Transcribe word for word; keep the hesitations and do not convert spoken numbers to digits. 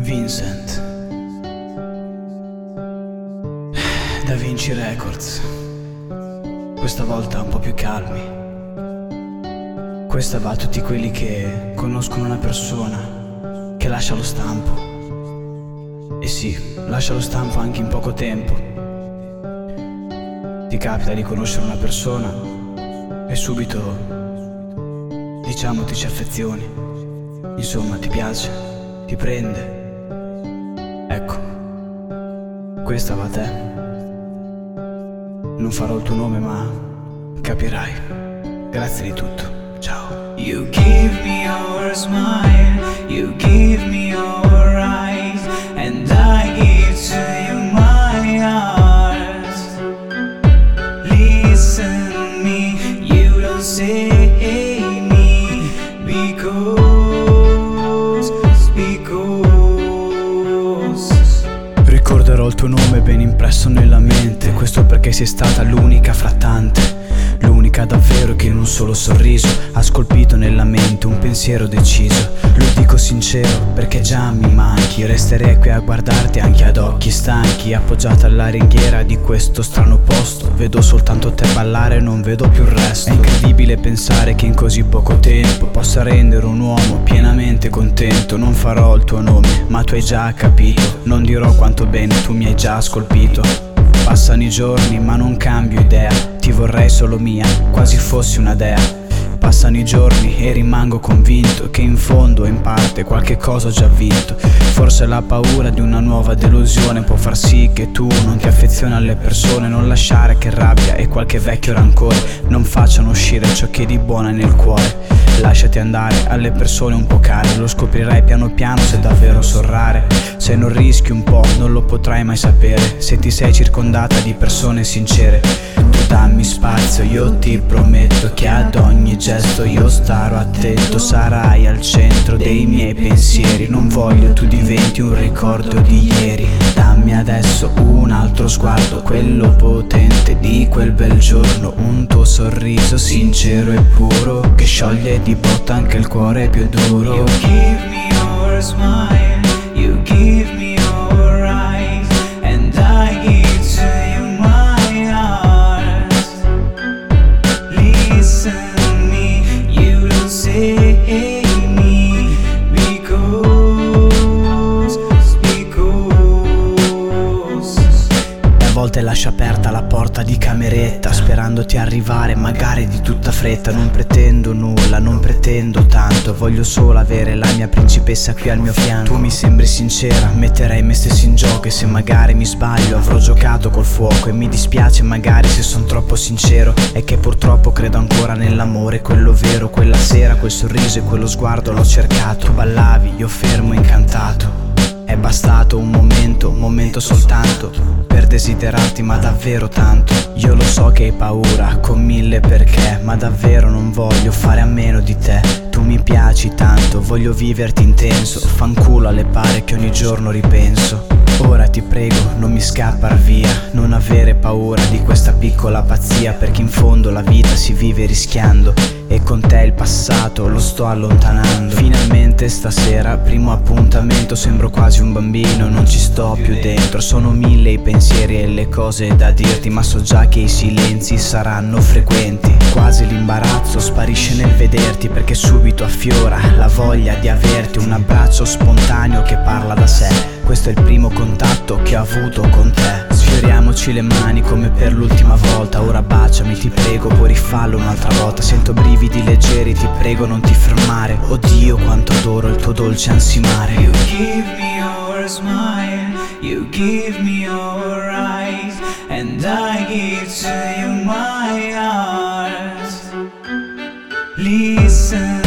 Vincent, Da Vinci Records. Questa volta un po' più calmi. Questa va a tutti quelli che conoscono una persona che lascia lo stampo. E sì, lascia lo stampo anche in poco tempo. Ti capita di conoscere una persona e subito, diciamo, ti ci affezioni. Insomma, ti piace, ti prende. Ecco, questa va a te. Non farò il tuo nome, ma capirai. Grazie di tutto. Ciao. You give me your smile, you give me your eyes, and I give to you my heart. Listen me, you don't say me, because, because Ricorderò il tuo nome ben impresso nella mente. Questo perché sei stata l'unica fra tante, l'unica davvero che in un solo sorriso ha scolpito nella mente un pensiero deciso. Lo dico sincero perché già mi manchi. Resterei qui a guardarti anche ad occhi stanchi, appoggiata alla ringhiera di questo strano posto. Vedo soltanto te ballare e non vedo più il resto. È incredibile pensare che in così poco tempo possa rendere un uomo pienamente contento. Non farò il tuo nome, ma tu hai già capito. Non dirò quanto bene tu mi hai già scolpito. Passano i giorni ma non cambio idea, ti vorrei solo mia, quasi fossi una dea. Passano i giorni e rimango convinto che in fondo, in parte, qualche cosa ho già vinto. Forse la paura di una nuova delusione può far sì che tu non ti affezioni alle persone. Non lasciare che rabbia e qualche vecchio rancore non facciano uscire ciò che di buono è nel cuore. Lasciati andare alle persone un po' care, lo scoprirai piano piano se davvero sorrare. Se non rischi un po' non lo potrai mai sapere, se ti sei circondata di persone sincere. Tu dammi spazio, io ti prometto che ad ogni gesto io starò attento. Sarai al centro dei miei pensieri, non voglio tu diventi un ricordo di ieri. Dammi adesso un altro sguardo, quello potente di quel bel giorno. Un tuo sorriso sincero e puro che scioglie di botta anche il cuore più duro. You give me your smile, you give me your eyes, and I give to you my heart. Listen me, you don't say me, because, because E a volte lascio aperta la porta di cameretta, sperandoti arrivare magari di tutta fretta. Non pretendo nulla, non pretendo tanto, voglio solo avere la mia principessa qui al mio fianco. Tu mi sembri sincera, metterei me stesso in gioco, e se magari mi sbaglio avrò giocato col fuoco. E mi dispiace magari se son troppo sincero, è che purtroppo credo ancora nell'amore, quello vero. Quella sera quel sorriso e quello sguardo l'ho cercato. Tu ballavi, io fermo incantato. È bastato un momento, un momento soltanto, per desiderarti ma davvero tanto. Io lo so che hai paura, con mille perché, ma davvero non voglio fare a meno di te. Tu mi piaci tanto, voglio viverti intenso. Fanculo alle pare che ogni giorno ripenso. Ora ti prego, non mi scappar via, non avere paura di questa piccola pazzia, perché in fondo la vita si vive rischiando, e con te il passato lo sto allontanando. Finalmente stasera, primo appuntamento, sembro quasi un bambino, non ci sto più dentro. Sono mille i pensieri e le cose da dirti, ma so già che i silenzi saranno frequenti. Quasi l'imbarazzo sparisce nel vederti, perché subito affiora la voglia di averti. Un abbraccio spontaneo che parla da sé. Questo è il primo contatto che ho avuto con te. Sfioriamoci le mani come per l'ultima volta. Ora baciami, ti prego, poi rifallo un'altra volta. Sento brividi leggeri, ti prego non ti fermare. Oddio quanto adoro il tuo dolce ansimare. You give me your smile, you give me your eyes, and I give to you my heart. Listen